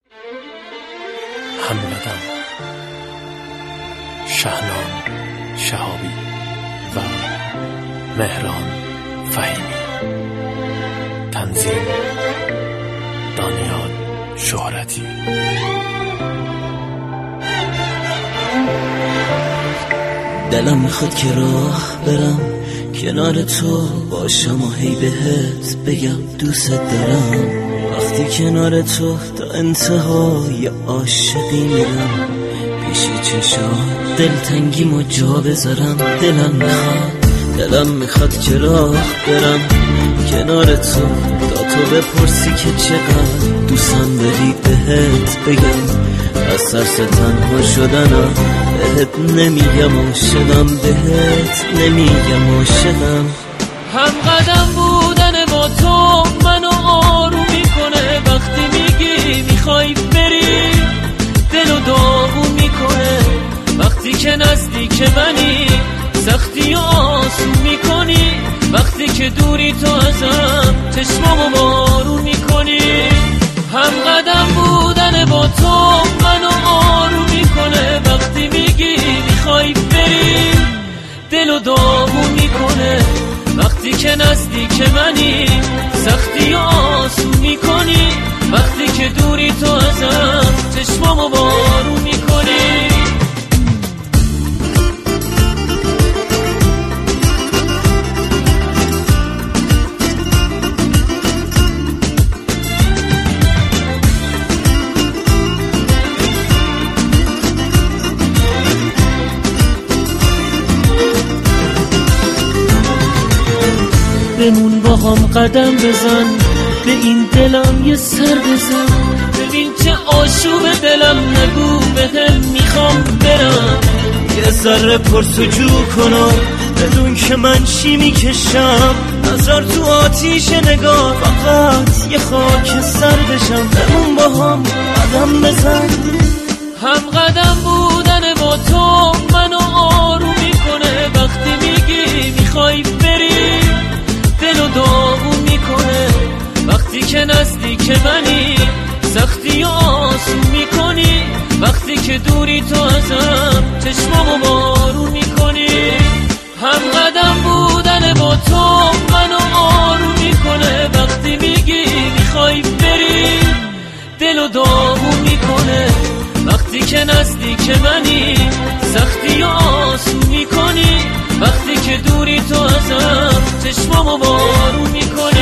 همقدم، شهنام شهابی و مهران فهیمی. تنظیم دانیال شهرتی. دلم میخواد که راه برم کنار تو باشم و هی بهت بگم دوست دارم. وقتی کنار تو تا انتهای عاشقی میرم، پیشی چشات دلتنگیمو جا بذارم. دلم میخواد که راه برم کنار تو تا تو بپرسی که چقدر دوستم داری بهت بگم. از ترس تنها شدنم بهت نمیگم عاشقم، بهت نمیگم عاشقم. هم قدم بودن با تو منو آروم میکنه، وقتی میگی میخوای بری دلو داغون میکنه. وقتی که نزدیک منی سختی و آسون میکنی، وقتی که دوری تو ازم چشمامو بارون میکنی. هم قدم بودن با تو منو آروم میکنه، وقتی میگی میخوای بری دلو داغون میکنه. وقتی که نزدیک منی سختی و آسون میکنی، وقتی که دوری تو ازم چشمامو بارون میکنی. بمون با هم قدم بزن، به این دلم یه سر بزن. ببین چه آشوب دلم، نگو بهم میخوام برم. یه ذره پرسجو کنم بدون که من چی میکشم. نظر تو آتیش نگاه فقط یه خاک سر بشم. بمون با هم قدم بزن. هم قدم بودن با تو منو آروم میکنه، وقتی میگی میخوای بری دلو داغون میکنه. وقتی که نزدیک منی سختی و آسون میکنی، وقتی که دوری تو ازم چشمامو بارون میکنی. هم قدم بودن با تو منو آروم میکنه، وقتی میگی میخوای بری دلو داغون میکنه. وقتی که نزدیک منی سختی و آسون میکنی، وقتی که دوری تو ازم چشمامو بارون میکنی.